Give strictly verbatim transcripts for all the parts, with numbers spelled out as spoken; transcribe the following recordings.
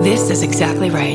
This is exactly right.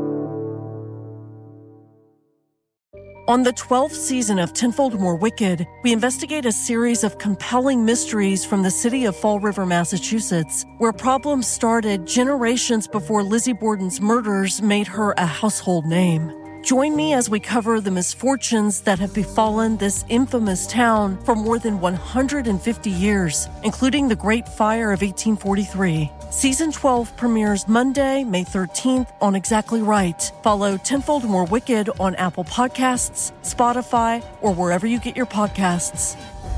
On the twelfth season of Tenfold More Wicked, we investigate a series of compelling mysteries from the city of Fall River, Massachusetts, where problems started generations before Lizzie Borden's murders made her a household name. Join me as we cover the misfortunes that have befallen this infamous town for more than one hundred fifty years, including the Great Fire of eighteen forty-three. Season twelve premieres Monday, May thirteenth on Exactly Right. Follow Tenfold More Wicked on Apple Podcasts, Spotify, or wherever you get your podcasts.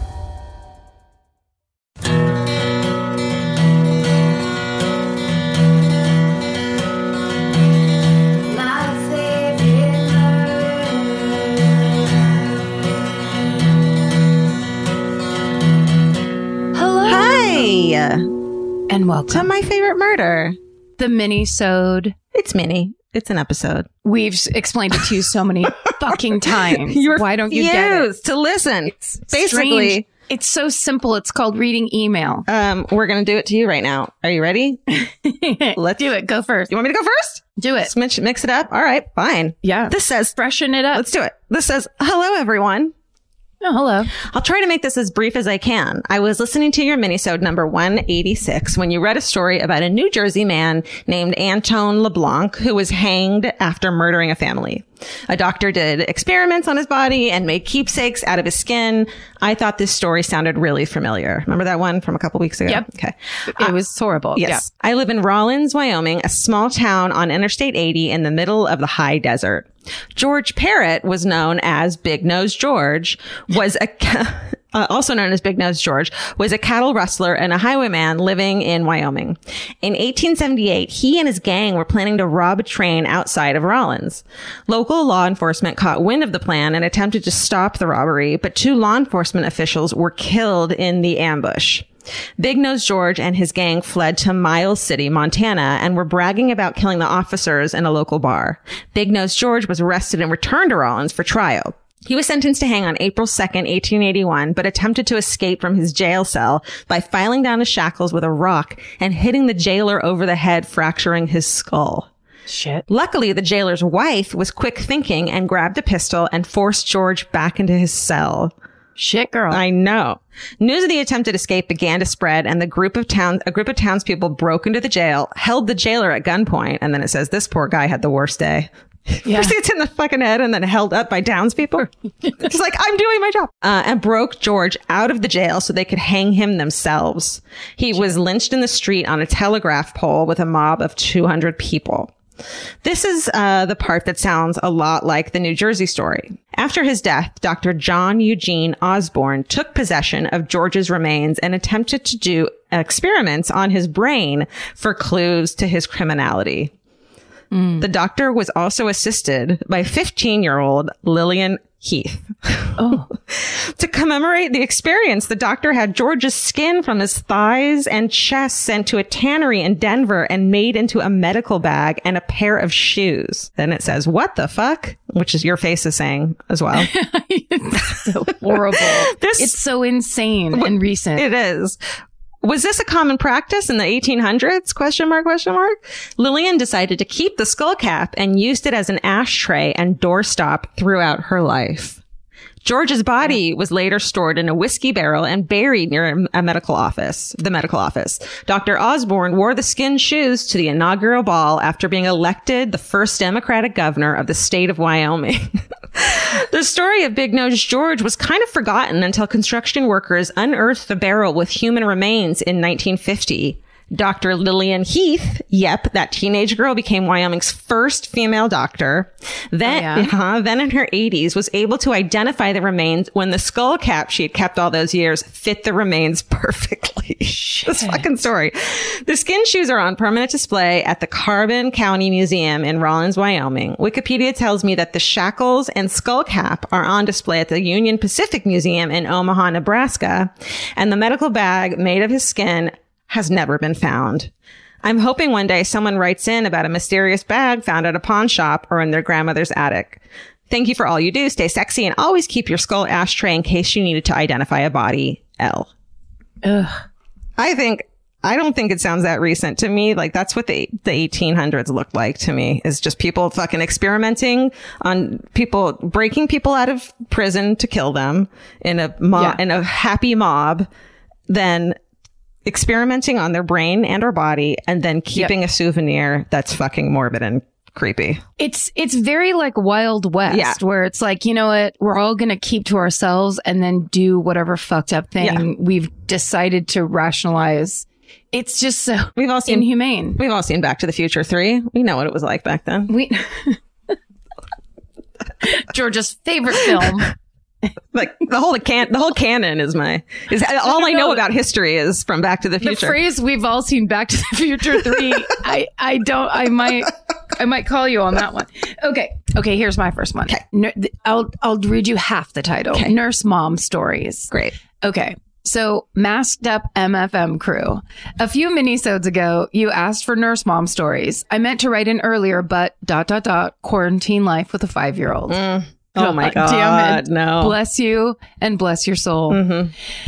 And welcome to My Favorite Murder, the mini-sode. It's mini. It's an episode. We've explained it to you so many fucking times. You Why don't you get it? To listen. It's Basically, strange. It's so simple. It's called reading email. Um, we're gonna do it to you right now. Are you ready? Let's do it. Go first. You want me to go first? Do it. Let's mix, mix it up. All right, fine. Yeah. This says freshen it up. Let's do it. This says, hello, everyone. Oh, hello. I'll try to make this as brief as I can. I was listening to your minisode number one eighty-six when you read a story about a New Jersey man named Antoine LeBlanc who was hanged after murdering a family. A doctor did experiments on his body and made keepsakes out of his skin. I thought this story sounded really familiar. Remember that one from a couple weeks ago? Yep. Okay. It uh, was horrible. Yes. Yeah. I live in Rawlins, Wyoming, a small town on Interstate eighty in the middle of the high desert. George Parrott was known as Big Nose George, was a, uh, also known as Big Nose George, was a cattle rustler and a highwayman living in Wyoming. In eighteen seventy-eight, he and his gang were planning to rob a train outside of Rawlins. Local law enforcement caught wind of the plan and attempted to stop the robbery, but two law enforcement officials were killed in the ambush. Big Nose George and his gang fled to Miles City, Montana, and were bragging about killing the officers in a local bar. Big Nose George was arrested and returned to Rawlins for trial. He was sentenced to hang on April second, eighteen eighty-one, but attempted to escape from his jail cell by filing down his shackles with a rock and hitting the jailer over the head, fracturing his skull. Shit. Luckily, the jailer's wife was quick thinking and grabbed a pistol and forced George back into his cell. Shit, girl. I know. News of the attempted escape began to spread, and the group of towns, a group of townspeople broke into the jail, held the jailer at gunpoint, and then it says this poor guy had the worst day. Yeah. First it's in the fucking head and then held up by townspeople. It's like, I'm doing my job. Uh, and broke George out of the jail so they could hang him themselves. He was lynched in the street on a telegraph pole with a mob of two hundred people. This is uh, the part that sounds a lot like the New Jersey story. After his death, Doctor John Eugene Osborne took possession of George's remains and attempted to do experiments on his brain for clues to his criminality. Mm. The doctor was also assisted by fifteen-year-old Lillian Heath. Oh. To commemorate the experience, the doctor had George's skin from his thighs and chest sent to a tannery in Denver and made into a medical bag and a pair of shoes. Then it says, what the fuck? Which is your face is saying as well. It's so horrible. This, it's so insane and recent. It is. Was this a common practice in the eighteen hundreds? Question mark, question mark. Lillian decided to keep the skull cap and used it as an ashtray and doorstop throughout her life. George's body was later stored in a whiskey barrel and buried near a medical office, the medical office. Doctor Osborne wore the skin shoes to the inaugural ball after being elected the first Democratic governor of the state of Wyoming. The story of Big Nose George was kind of forgotten until construction workers unearthed the barrel with human remains in nineteen fifty. Doctor Lillian Heath, yep, that teenage girl became Wyoming's first female doctor. Then, oh, yeah? uh, then in her eighties, was able to identify the remains when the skull cap she had kept all those years fit the remains perfectly. This fucking story. The skin shoes are on permanent display at the Carbon County Museum in Rawlins, Wyoming. Wikipedia tells me that the shackles and skull cap are on display at the Union Pacific Museum in Omaha, Nebraska, and the medical bag made of his skin has never been found. I'm hoping one day someone writes in about a mysterious bag found at a pawn shop or in their grandmother's attic. Thank you for all you do. Stay sexy and always keep your skull ashtray in case you needed to identify a body. L. Ugh. I think I don't think it sounds that recent to me. Like that's what the the eighteen hundreds looked like to me, is just people fucking experimenting on people, breaking people out of prison to kill them in a mob, yeah. in a happy mob, then experimenting on their brain and or body, and then keeping yep. a souvenir that's fucking morbid and creepy. It's it's very like Wild West, yeah. where it's like, you know what, we're all gonna keep to ourselves and then do whatever fucked up thing yeah. we've decided to rationalize. It's just so we've all seen, inhumane. We've all seen Back to the Future three. We know what it was like back then. We Georgia's favorite film. Like the whole can the whole canon is my is all I know about history is from Back to the Future. The phrase "we've all seen Back to the Future three." I I don't. I might I might call you on that one. Okay. Okay. Here's my first one. Okay. I'll I'll read you half the title. Okay. Nurse Mom Stories. Great. Okay. So, masked up M F M crew. A few minisodes ago, you asked for nurse mom stories. I meant to write in earlier, but dot, dot, dot, quarantine life with a five-year-old. Mm. Oh, my God. Damn it. No. Bless you and bless your soul. Mm-hmm.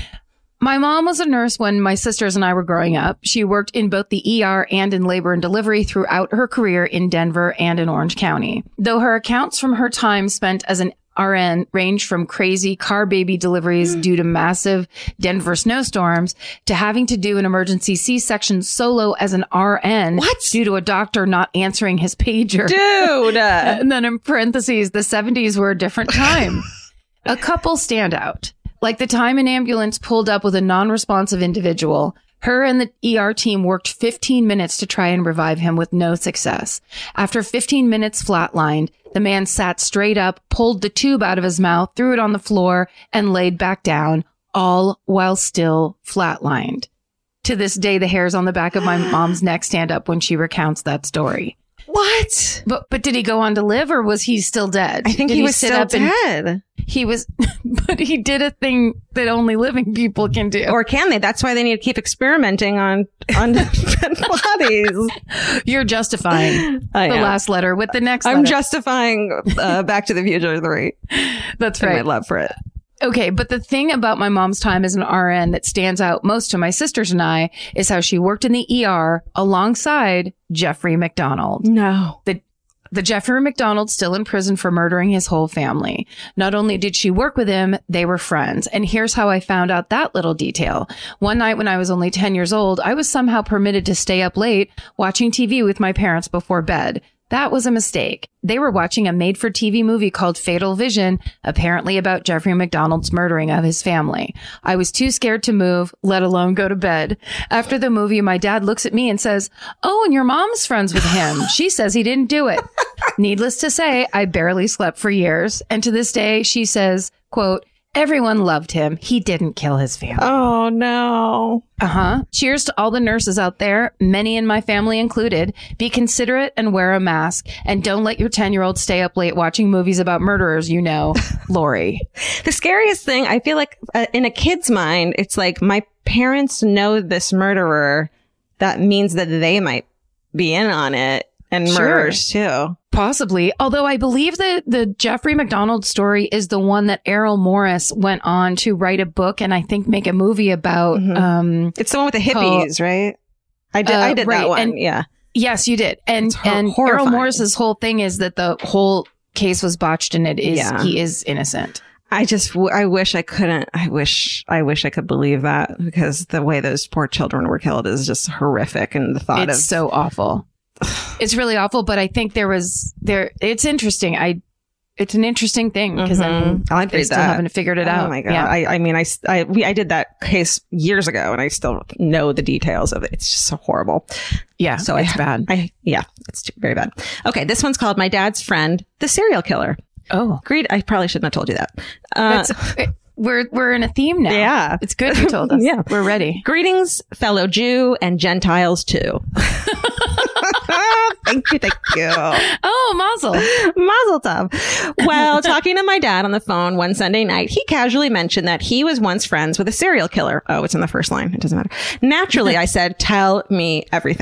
My mom was a nurse when my sisters and I were growing up. She worked in both the E R and in labor and delivery throughout her career in Denver and in Orange County. Though her accounts from her time spent as an R N range from crazy car baby deliveries due to massive Denver snowstorms to having to do an emergency C-section solo as an R N what? due to a doctor not answering his pager. Dude! And then in parentheses, the seventies were a different time. A couple stand out. Like the time an ambulance pulled up with a non-responsive individual. Her and the E R team worked fifteen minutes to try and revive him with no success. After fifteen minutes flatlined, the man sat straight up, pulled the tube out of his mouth, threw it on the floor, and laid back down, all while still flatlined. To this day, the hairs on the back of my mom's neck stand up when she recounts that story. What? But but did he go on to live, or was he still dead? I think did he, he was sit still up dead. And, he was, but he did a thing that only living people can do. Or can they? That's why they need to keep experimenting on on dead bodies. You're justifying I the am. last letter with the next I'm letter. justifying uh, Back to the Future three. That's right. My love for it. Okay, but the thing about my mom's time as an R N that stands out most to my sisters and I is how she worked in the E R alongside Jeffrey McDonald. No. The The Jeffrey McDonald still in prison for murdering his whole family. Not only did she work with him, they were friends. And here's how I found out that little detail. One night when I was only ten years old, I was somehow permitted to stay up late watching T V with my parents before bed. That was a mistake. They were watching a made-for-T V movie called Fatal Vision, apparently about Jeffrey McDonald's murdering of his family. I was too scared to move, let alone go to bed. After the movie, my dad looks at me and says, "Oh, and your mom's friends with him. She says he didn't do it." Needless to say, I barely slept for years. And to this day, she says, quote, "Everyone loved him. He didn't kill his family." Oh, no. Uh-huh. Cheers to all the nurses out there, many in my family included. Be considerate and wear a mask. And don't let your ten-year-old stay up late watching movies about murderers, you know. Lori. The scariest thing, I feel like uh, in a kid's mind, it's like my parents know this murderer. That means that they might be in on it. And Sure. murderers, too. Possibly. Although I believe that the Jeffrey McDonald story is the one that Errol Morris went on to write a book and I think make a movie about. Mm-hmm. Um, it's the one with the hippies, called, right? I did, uh, I did right. that one. And, yeah. Yes, you did. And, ho- and Errol Morris's whole thing is that the whole case was botched and it is, yeah. he is innocent. I just, w- I wish I couldn't, I wish, I wish I could believe that because the way those poor children were killed is just horrific. And the thought it's of. It's so awful. It's really awful, but I think there was there. It's interesting. I, it's an interesting thing because mm-hmm. I like they still that. haven't figured it oh out. Oh my god! Yeah. I, I mean, I, I, we, I did that case years ago, and I still know the details of it. It's just so horrible. Yeah, so it's I, bad. I, yeah, it's too, very bad. Okay, this one's called "My Dad's Friend, the Serial Killer." Oh, great! I probably shouldn't have told you that. Uh, That's, we're we're in a theme now. Yeah, it's good you told us. Yeah, we're ready. Greetings, fellow Jew and Gentiles too. Thank you, thank you. Oh, mazel. Mazel tov. Well, talking to my dad on the phone one Sunday night, he casually mentioned that he was once friends with a serial killer. Oh, it's in the first line. It doesn't matter. Naturally, I said, "Tell me everything."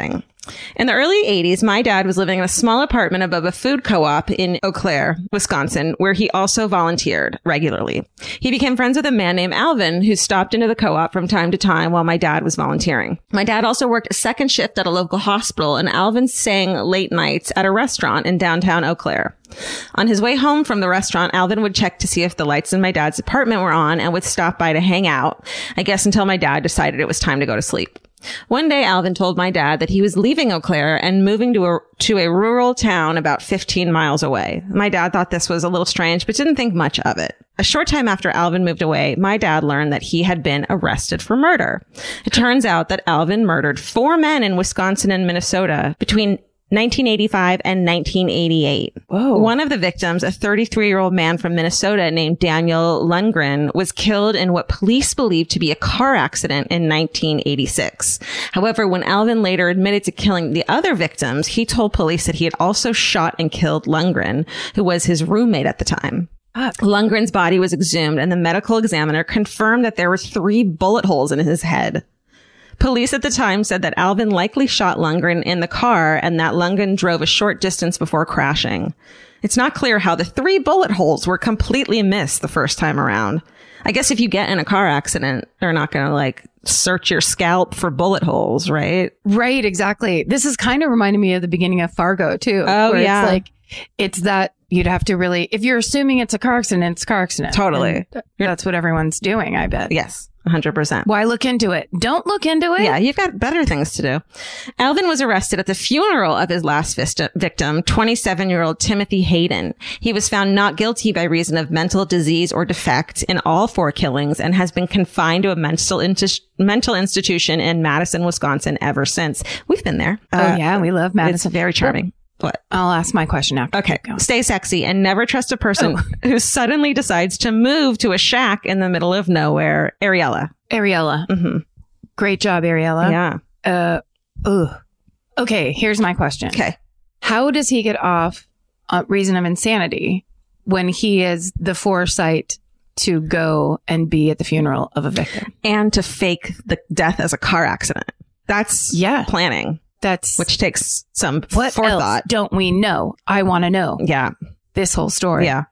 In the early eighties, my dad was living in a small apartment above a food co-op in Eau Claire, Wisconsin, where he also volunteered regularly. He became friends with a man named Alvin, who stopped into the co-op from time to time while my dad was volunteering. My dad also worked a second shift at a local hospital, and Alvin sang late nights at a restaurant in downtown Eau Claire. On his way home from the restaurant, Alvin would check to see if the lights in my dad's apartment were on and would stop by to hang out, I guess until my dad decided it was time to go to sleep. One day, Alvin told my dad that he was leaving Eau Claire and moving to a, to a rural town about fifteen miles away. My dad thought this was a little strange, but didn't think much of it. A short time after Alvin moved away, my dad learned that he had been arrested for murder. It turns out that Alvin murdered four men in Wisconsin and Minnesota between nineteen eighty-five and nineteen eighty-eight. Whoa. One of the victims, a thirty-three-year-old man from Minnesota named Daniel Lundgren, was killed in what police believed to be a car accident in nineteen eighty-six. However, when Alvin later admitted to killing the other victims, he told police that he had also shot and killed Lundgren, who was his roommate at the time. Fuck. Lundgren's body was exhumed, and the medical examiner confirmed that there were three bullet holes in his head. Police at the time said that Alvin likely shot Lundgren in the car and that Lundgren drove a short distance before crashing. It's not clear how the three bullet holes were completely missed the first time around. I guess if you get in a car accident, they're not going to like search your scalp for bullet holes, right? Right, exactly. This is kind of reminding me of the beginning of Fargo too. Oh, where yeah. It's like, it's that you'd have to really, if you're assuming it's a car accident, it's a car accident. Totally. And that's what everyone's doing, I bet. Yes. one hundred percent. Why look into it? Don't look into it. Yeah, you've got better things to do. Alvin was arrested at the funeral of his last vista- victim, twenty-seven-year-old Timothy Hayden. He was found not guilty by reason of mental disease or defect in all four killings and has been confined to a mental, inti- mental institution in Madison, Wisconsin ever since. We've been there. Oh, Uh, yeah, we love Madison. It's very charming. What? I'll ask my question after. Okay. Keep going. Stay sexy and never trust a person Oh. who suddenly decides to move to a shack in the middle of nowhere. Ariella. Ariella. Mm-hmm. Great job, Ariella. Yeah. Uh, ugh. Okay, here's my question. Okay. How does he get off uh, reason of insanity when he has the foresight to go and be at the funeral of a victim? And to fake the death as a car accident. That's Yeah. planning, That's which takes some what forethought. else don't we know? I want to know Yeah. this whole story. Yeah.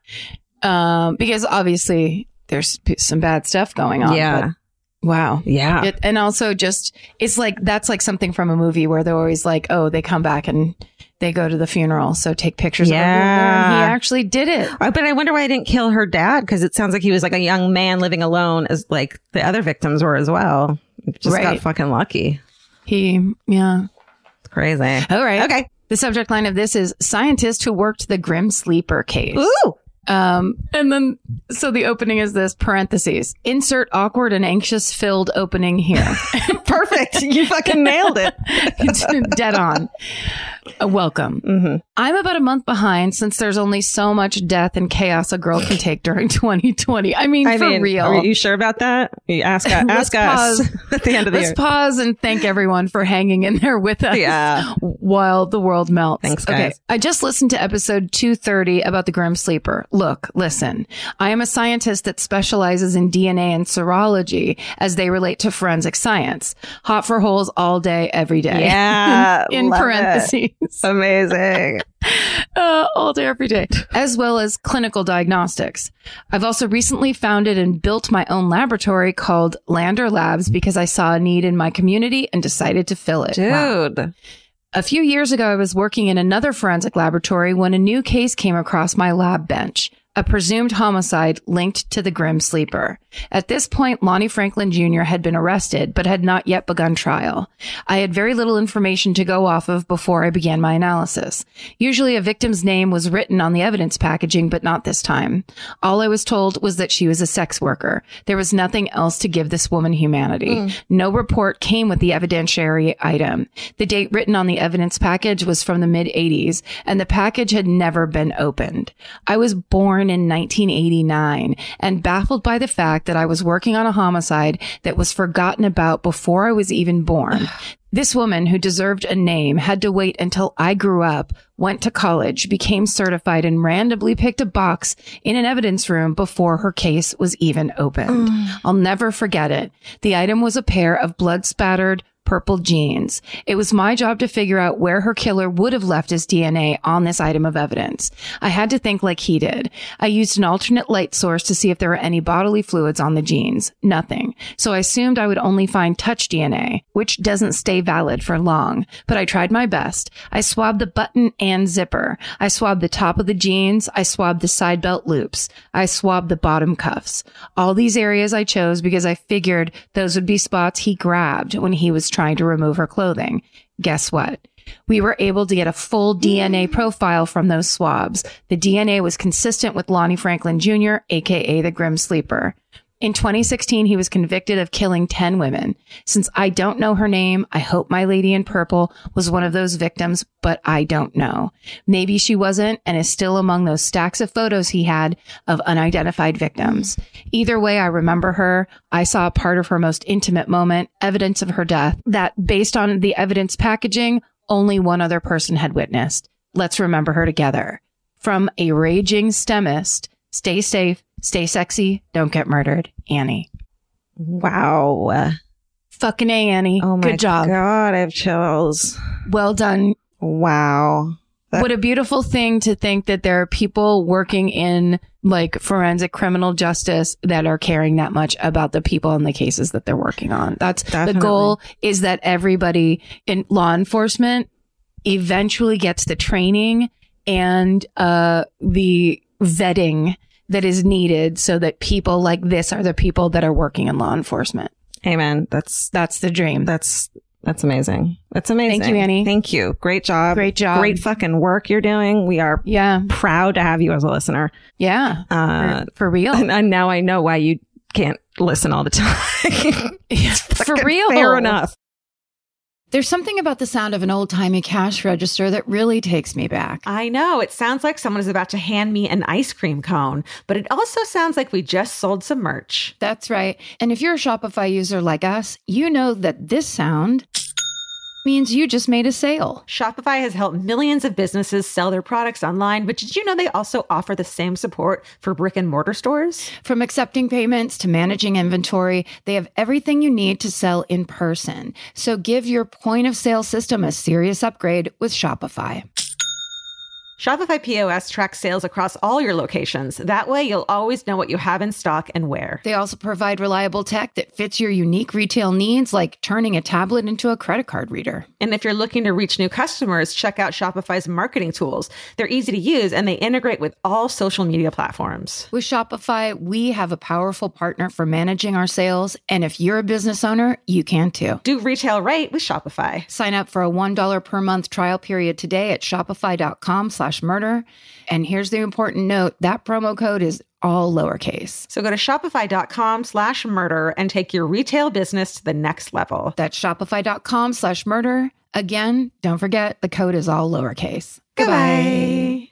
Um, because obviously there's p- some bad stuff going on. Yeah. but wow. Yeah. It, and also just, it's like, that's like something from a movie where they're always like, oh, they come back and they go to the funeral. So take pictures of everyone there. And he Yeah. actually did it. Uh, But I wonder why I didn't kill her dad, because it sounds like he was like a young man living alone, as like the other victims were as well. Just got Right. fucking lucky. He, yeah. It's crazy. All right. Okay. The subject line of this is scientist who worked the Grim Sleeper case. Ooh. Um, and then, so the opening is this parentheses, insert awkward and anxious filled opening here. Perfect. You fucking nailed it. It's dead on. Uh, welcome. Mm-hmm. I'm about a month behind since there's only so much death and chaos a girl can take during twenty twenty. I mean, I for mean, real. are you sure about that? You ask, Let's ask us pause. at the end of the Let's year. pause and thank everyone for hanging in there with us Yeah. while the world melts. Thanks, Okay. guys. I just listened to episode two thirty about the Grim Sleeper. Look, listen, I am a scientist that specializes in D N A and serology as they relate to forensic science. Hot for holes all day, every day. Yeah. in love parentheses. it. Amazing. Uh, all day, every day, as well as clinical diagnostics. I've also recently founded and built my own laboratory called Lander Labs because I saw a need in my community and decided to fill it. Wow. Dude. A few years ago, I was working in another forensic laboratory when a new case came across my lab bench. A presumed homicide linked to the Grim Sleeper. At this point, Lonnie Franklin Junior had been arrested, but had not yet begun trial. I had very little information to go off of before I began my analysis. Usually a victim's name was written on the evidence packaging, but not this time. All I was told was that she was a sex worker. There was nothing else to give this woman humanity. Mm. No report came with the evidentiary item. The date written on the evidence package was from the mid eighties, and the package had never been opened. I was born in nineteen eighty-nine and baffled by the fact that I was working on a homicide that was forgotten about before I was even born. This woman, who deserved a name, had to wait until I grew up, went to college, became certified, and randomly picked a box in an evidence room before her case was even opened. Mm. I'll never forget it. The item was a pair of blood-spattered, purple jeans. It was my job to figure out where her killer would have left his D N A on this item of evidence. I had to think like he did. I used an alternate light source to see if there were any bodily fluids on the jeans. Nothing. So I assumed I would only find touch D N A, which doesn't stay valid for long. But I tried my best. I swabbed the button and zipper. I swabbed the top of the jeans. I swabbed the side belt loops. I swabbed the bottom cuffs. All these areas I chose because I figured those would be spots he grabbed when he was trying to remove her clothing. Guess what? We were able to get a full D N A profile from those swabs. The D N A was consistent with Lonnie Franklin Junior, aka the Grim Sleeper. In twenty sixteen, he was convicted of killing ten women. Since I don't know her name, I hope my lady in purple was one of those victims, but I don't know. Maybe she wasn't and is still among those stacks of photos he had of unidentified victims. Either way, I remember her. I saw a part of her most intimate moment, evidence of her death, that based on the evidence packaging, only one other person had witnessed. Let's remember her together. From a raging STEMist, stay safe. Stay sexy. Don't get murdered. Annie. Wow. Fucking A, Annie. Oh my Good job. God, I have chills. Well done. Wow. That- What a beautiful thing to think that there are people working in like forensic criminal justice that are caring that much about the people and the cases that they're working on. That's Definitely. the goal, is that everybody in law enforcement eventually gets the training and uh, the vetting that is needed so that people like this are the people that are working in law enforcement. Amen. That's That's the dream. that's that's amazing. That's amazing. Thank you, Annie. Thank you. Great job. Great job. Great fucking work you're doing. We are Yeah. proud to have you as a listener. Yeah. Uh, for, for real. and, and now I know why you can't listen all the time. for Fucking real. Fair enough. There's something about the sound of an old-timey cash register that really takes me back. I know. It sounds like someone is about to hand me an ice cream cone, but it also sounds like we just sold some merch. That's right. And if you're a Shopify user like us, you know that this sound means you just made a sale. Shopify has helped millions of businesses sell their products online, but did you know they also offer the same support for brick and mortar stores? From accepting payments to managing inventory, they have everything you need to sell in person. So give your point of sale system a serious upgrade with Shopify. Shopify P O S tracks sales across all your locations. That way, you'll always know what you have in stock and where. They also provide reliable tech that fits your unique retail needs, like turning a tablet into a credit card reader. And if you're looking to reach new customers, check out Shopify's marketing tools. They're easy to use and they integrate with all social media platforms. With Shopify, we have a powerful partner for managing our sales. And if you're a business owner, you can too. Do retail right with Shopify. Sign up for a one dollar per month trial period today at shopify.com slash murder. And here's the important note, that promo code is all lowercase. So go to shopify.com slash murder and take your retail business to the next level. That's shopify.com slash murder. Again, don't forget, the code is all lowercase. Goodbye.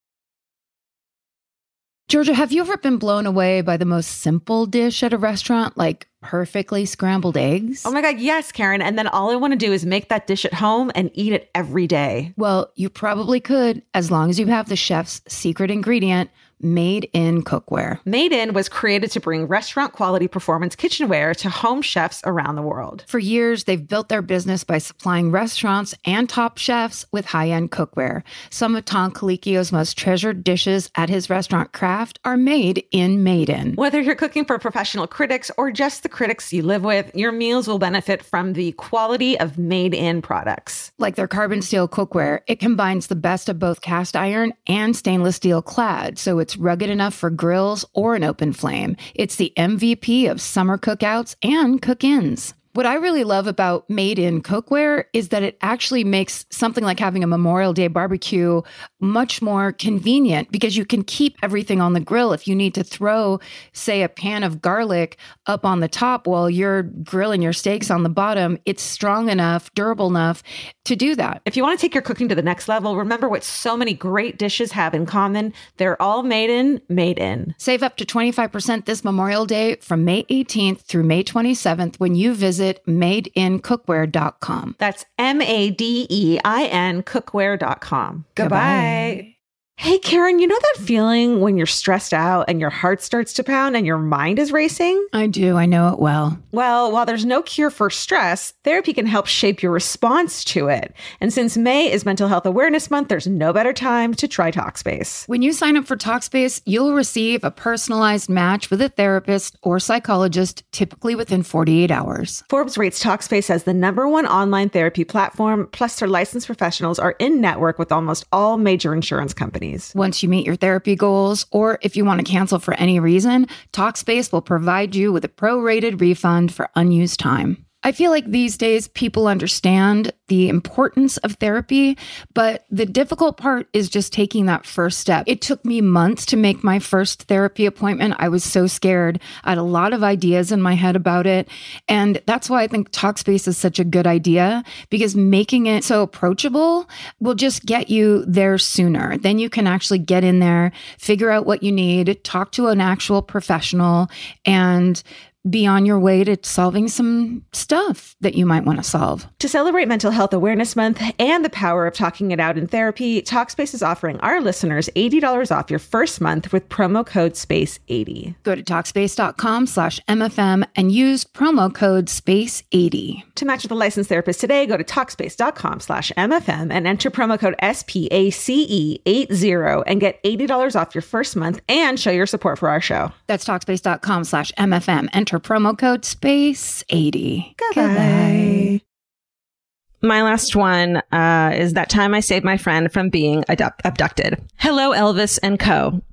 Georgia, have you ever been blown away by the most simple dish at a restaurant, like perfectly scrambled eggs? Oh my God, yes, Karen. And then all I want to do is make that dish at home and eat it every day. Well, you probably could, as long as you have the chef's secret ingredient, Made in Cookware. Made In was created to bring restaurant quality performance kitchenware to home chefs around the world. For years, they've built their business by supplying restaurants and top chefs with high-end cookware. Some of Tom Colicchio's most treasured dishes at his restaurant Craft are made in Made In. Whether you're cooking for professional critics or just the critics you live with, your meals will benefit from the quality of Made In products. Like their carbon steel cookware, it combines the best of both cast iron and stainless steel clad, so it's rugged enough for grills or an open flame. It's the M V P of summer cookouts and cook-ins. What I really love about Made in Cookware is that it actually makes something like having a Memorial Day barbecue much more convenient because you can keep everything on the grill. If you need to throw, say, a pan of garlic up on the top while you're grilling your steaks on the bottom, it's strong enough, durable enough to do that. If you want to take your cooking to the next level, remember what so many great dishes have in common. They're all made in, made in. Save up to twenty-five percent this Memorial Day from May eighteenth through May twenty-seventh when you visit made in cookware dot com. That's M A D E I N cookware dot com. Goodbye. Goodbye. Hey, Karen, you know that feeling when you're stressed out and your heart starts to pound and your mind is racing? I do. I know it well. Well, while there's no cure for stress, therapy can help shape your response to it. And since May is Mental Health Awareness Month, there's no better time to try Talkspace. When you sign up for Talkspace, you'll receive a personalized match with a therapist or psychologist, typically within forty-eight hours. Forbes rates Talkspace as the number one online therapy platform, plus their licensed professionals are in network with almost all major insurance companies. Once you meet your therapy goals, or if you want to cancel for any reason, Talkspace will provide you with a prorated refund for unused time. I feel like these days people understand the importance of therapy, but the difficult part is just taking that first step. It took me months to make my first therapy appointment. I was so scared. I had a lot of ideas in my head about it. And that's why I think Talkspace is such a good idea, because making it so approachable will just get you there sooner. Then you can actually get in there, figure out what you need, talk to an actual professional, and be on your way to solving some stuff that you might want to solve. To celebrate Mental Health Awareness Month and the power of talking it out in therapy, Talkspace is offering our listeners eighty dollars off your first month with promo code space eighty. Go to Talkspace.com slash MFM and use promo code space eighty. To match with a licensed therapist today, go to Talkspace.com slash MFM and enter promo code S P A C E eighty and get eighty dollars off your first month and show your support for our show. That's Talkspace.com slash MFM. Enter promo code space eighty. Goodbye. My last one uh, is that time I saved my friend from being abduct- abducted. Hello, Elvis and co.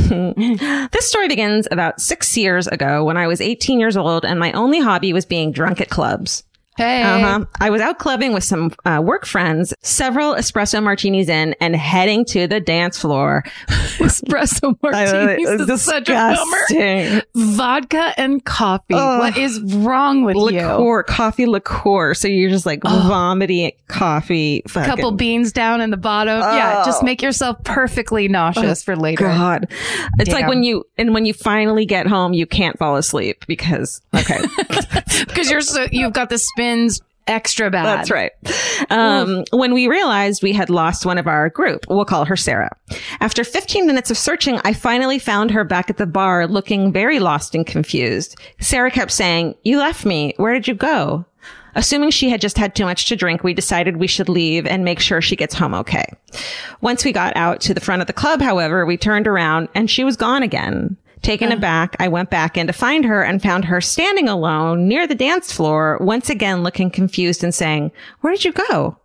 This story begins about six years ago when I was eighteen years old and my only hobby was being drunk at clubs. Hey. Uh-huh. I was out clubbing with some uh, work friends, several espresso martinis in, and heading to the dance floor. Espresso martinis uh, is such a bummer. Vodka and coffee. Ugh. What is wrong with liqueur, you? coffee liqueur. So you're just like Oh. vomiting coffee. A couple fucking- beans down in the bottom. Oh. Yeah, just make yourself perfectly nauseous Oh, for later. God, it's like Damn. when you and when you finally get home, you can't fall asleep because okay, Because you're so you've got the spins extra bad. that's right. Um, when we realized we had lost one of our group, we'll call her Sarah. After fifteen minutes of searching, I finally found her back at the bar, looking very lost and confused. Sarah kept saying, "You left me. Where did you go?" Assuming she had just had too much to drink, we decided we should leave and make sure she gets home okay. Once we got out to the front of the club, however, we turned around and she was gone again. Taken aback, I went back in to find her and found her standing alone near the dance floor, once again looking confused and saying, "Where did you go?"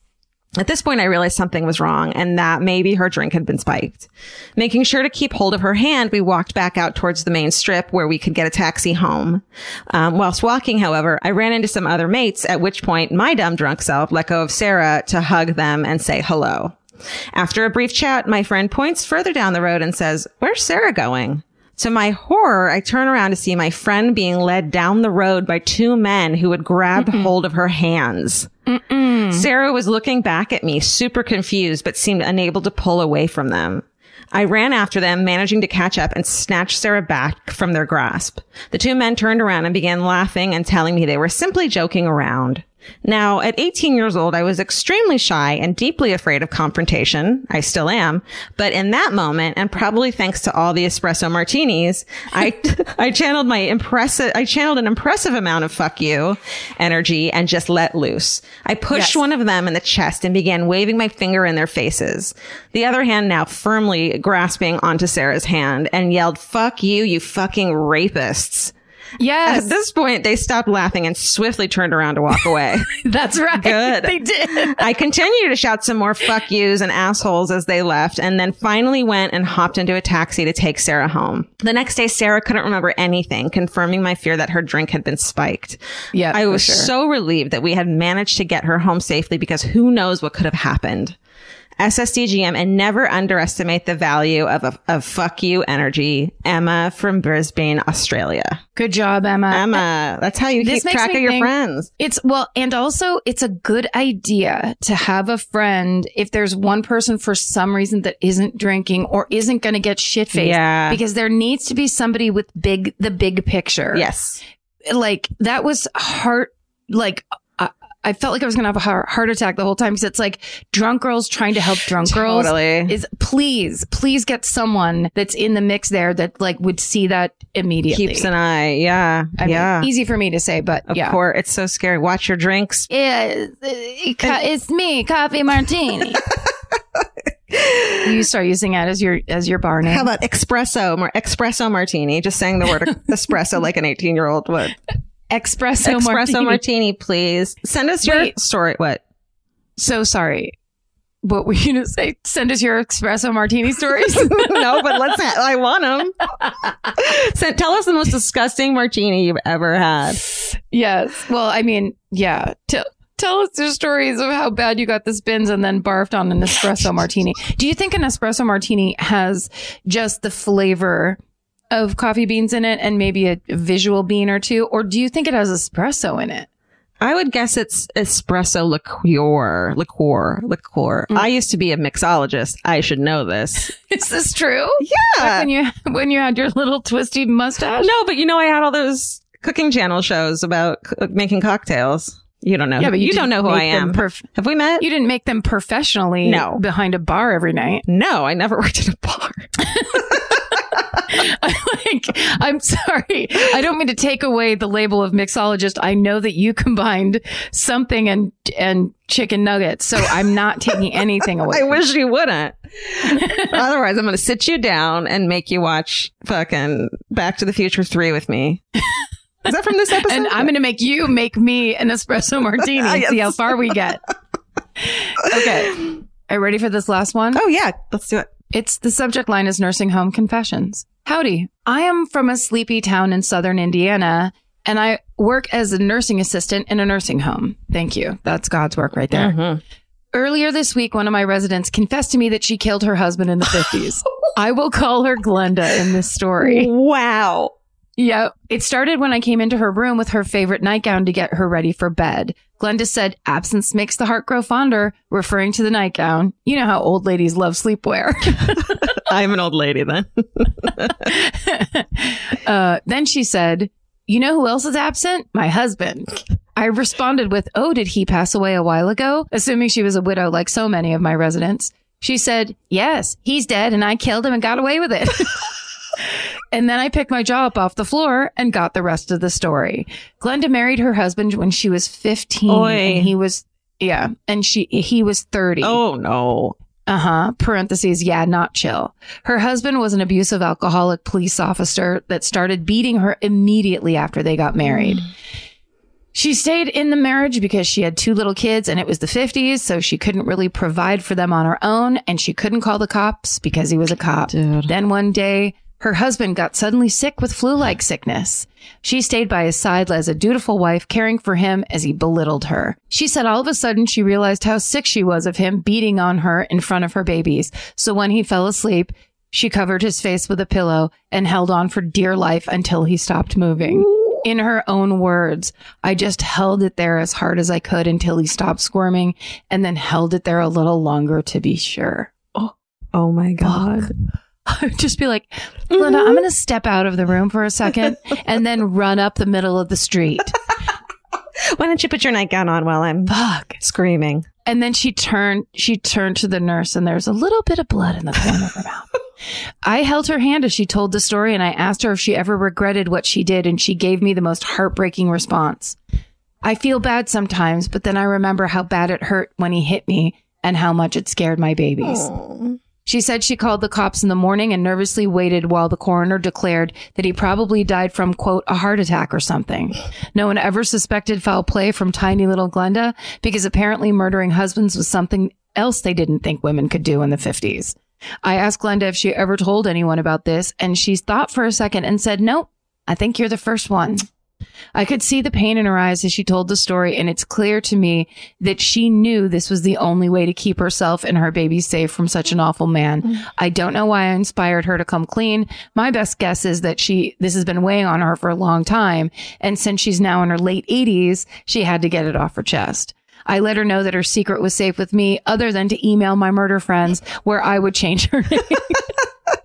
At this point, I realized something was wrong and that maybe her drink had been spiked. Making sure to keep hold of her hand, we walked back out towards the main strip where we could get a taxi home. Um, whilst walking, however, I ran into some other mates, at which point my dumb drunk self let go of Sarah to hug them and say hello. After a brief chat, my friend points further down the road and says, "Where's Sarah going?" To my horror, I turn around to see my friend being led down the road by two men who had grabbed Mm-mm. hold of her hands. Mm-mm. Sarah was looking back at me, super confused, but seemed unable to pull away from them. I ran after them, managing to catch up and snatch Sarah back from their grasp. The two men turned around and began laughing and telling me they were simply joking around. Now, at eighteen years old, I was extremely shy and deeply afraid of confrontation. I still am. But in that moment, and probably thanks to all the espresso martinis, I, I channeled my impressive, I channeled an impressive amount of fuck you energy and just let loose. I pushed yes. one of them in the chest and began waving my finger in their faces. The other hand now firmly grasping onto Sarah's hand and yelled, "Fuck you, you fucking rapists." Yes. At this point, they stopped laughing and swiftly turned around to walk away. That's right. Good. They did. I continued to shout some more fuck yous and assholes as they left, and then finally went and hopped into a taxi to take Sarah home. The next day, Sarah couldn't remember anything, confirming my fear that her drink had been spiked. Yeah, I was sure. so relieved that we had managed to get her home safely because who knows what could have happened. S S D G M, and never underestimate the value of a, of fuck you energy. Emma from Brisbane, Australia. Good job, Emma. Emma, that's how you This keep makes track me of your think friends. It's well, and also it's a good idea to have a friend if there's one person for some reason that isn't drinking or isn't going to get shit faced. Yeah. Because there needs to be somebody with big, the big picture. Yes. Like that was heart, like, I felt like I was going to have a heart heart attack the whole time because it's like drunk girls trying to help drunk girls. Totally. Is please, please get someone that's in the mix there that like would see that immediately. Keeps an eye. Yeah. I yeah. mean, easy for me to say, but of yeah. course. It's so scary. Watch your drinks. Yeah, it's me, Coffee Martini. You start using that as your as your bar name. How about espresso? Mar- espresso martini. Just saying the word espresso like an eighteen year old would. Espresso, espresso martini. martini, please. Send us your Wait. story. What? So sorry. What were you going to say? Send us your espresso martini stories. No, but let's. I want them. Send, tell us the most disgusting martini you've ever had. Yes. Well, I mean, yeah. Tell tell us your stories of how bad you got the spins and then barfed on an espresso martini. Do you think an espresso martini has just the flavor of coffee beans in it and maybe a visual bean or two, or do you think it has espresso in it? I would guess it's espresso liqueur, liqueur, liqueur. Mm. I used to be a mixologist. I should know this. Is this true? Yeah. Like when you when you had your little twisty mustache? No, but you know, I had all those cooking channel shows about c- making cocktails. You don't know. Yeah, but you, you don't know who I am. Perf- Have we met? You didn't make them professionally. No. Behind a bar every night. No, I never worked at a bar. like, I'm sorry. I don't mean to take away the label of mixologist. I know that you combined something and and chicken nuggets, so I'm not taking anything away. I from wish you wouldn't. Otherwise, I'm going to sit you down and make you watch fucking Back to the Future three with me. Is that from this episode? And I'm going to make you make me an espresso martini and Yes. see how far we get. Okay. Are you ready for this last one? Oh, yeah. Let's do it. It's the subject line is nursing home confessions. Howdy. I am from a sleepy town in southern Indiana, and I work as a nursing assistant in a nursing home. Thank you. That's God's work right there. Mm-hmm. Earlier this week, one of my residents confessed to me that she killed her husband in the fifties. I will call her Glenda in this story. Wow. Yeah, it started when I came into her room with her favorite nightgown to get her ready for bed. Glenda said, absence makes the heart grow fonder, referring to the nightgown. You know how old ladies love sleepwear. I'm an old lady then. uh, then she said, you know who else is absent? My husband. I responded with, oh, did he pass away a while ago? Assuming she was a widow like so many of my residents. She said, yes, he's dead and I killed him and got away with it. And then I picked my jaw up off the floor and got the rest of the story. Glenda married her husband when she was fifteen. Oy. And he was, yeah, and she he was thirty. Oh, no. Uh-huh. Parentheses, yeah, not chill. Her husband was an abusive alcoholic police officer that started beating her immediately after they got married. Mm. She stayed in the marriage because she had two little kids and it was the fifties, so she couldn't really provide for them on her own, and she couldn't call the cops because he was a cop. Dude. Then one day, her husband got suddenly sick with flu-like sickness. She stayed by his side as a dutiful wife, caring for him as he belittled her. She said all of a sudden she realized how sick she was of him beating on her in front of her babies. So when he fell asleep, she covered his face with a pillow and held on for dear life until he stopped moving. In her own words, I just held it there as hard as I could until he stopped squirming, and then held it there a little longer to be sure. Oh, oh my God. Fuck. I would just be like, Glenda, I'm going to step out of the room for a second and then run up the middle of the street. Why don't you put your nightgown on while I'm Fuck. screaming? And then she turned, she turned to the nurse and there's a little bit of blood in the corner of her mouth. I held her hand as she told the story and I asked her if she ever regretted what she did, and she gave me the most heartbreaking response. I feel bad sometimes, but then I remember how bad it hurt when he hit me and how much it scared my babies. Aww. She said she called the cops in the morning and nervously waited while the coroner declared that he probably died from, quote, a heart attack or something. No one ever suspected foul play from tiny little Glenda because apparently murdering husbands was something else they didn't think women could do in the fifties. I asked Glenda if she ever told anyone about this, and she thought for a second and said, nope, I think you're the first one. I could see the pain in her eyes as she told the story, and it's clear to me that she knew this was the only way to keep herself and her baby safe from such an awful man. Mm. I don't know why I inspired her to come clean. My best guess is that she this has been weighing on her for a long time, and since she's now in her late eighties, she had to get it off her chest. I let her know that her secret was safe with me, other than to email my murder friends where I would change her name. Glenda,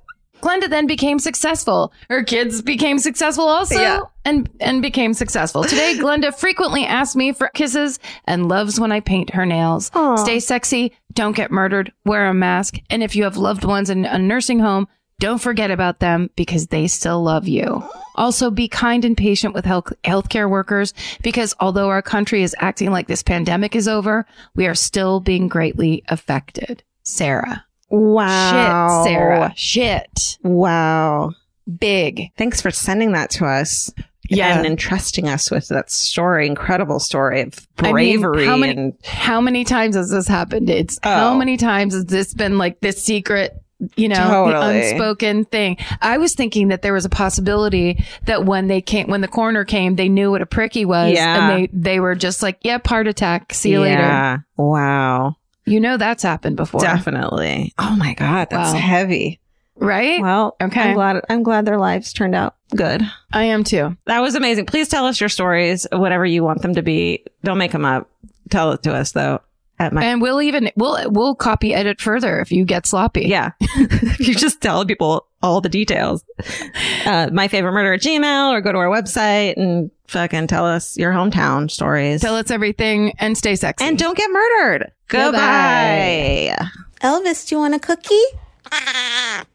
Glenda then became successful. Her kids became successful also Yeah. and, and became successful. Today, Glenda frequently asks me for kisses and loves when I paint her nails. Aw. Stay sexy. Don't get murdered. Wear a mask. And if you have loved ones in a nursing home, don't forget about them because they still love you. Also, be kind and patient with health healthcare workers because although our country is acting like this pandemic is over, we are still being greatly affected. Sarah. Wow. Shit, Sarah. Shit. Wow. Big. Thanks for sending that to us. Yeah. And entrusting us with that story, incredible story of I mean, bravery. how many, and how many times has this happened? It's Oh. how many times has this been like this secret, you know, Totally. the unspoken thing? I was thinking that there was a possibility that when they came, when the coroner came, they knew what a prick he was. Yeah. And they, they were just like, yep, heart attack. See you later. Yeah. Wow. You know, that's happened before. Definitely. Oh my God. That's Wow. heavy. Right? Well, Okay. I'm glad, I'm glad their lives turned out good. I am too. That was amazing. Please tell us your stories, whatever you want them to be. Don't make them up. Tell it to us though. At my, And we'll even, we'll, we'll copy edit further if you get sloppy. yeah. You just tell people all the details. Uh, my favorite murder at Gmail, or go to our website and fucking tell us your hometown stories. Tell us everything and stay sexy. And don't get murdered. Goodbye. Goodbye. Elvis, do you want a cookie?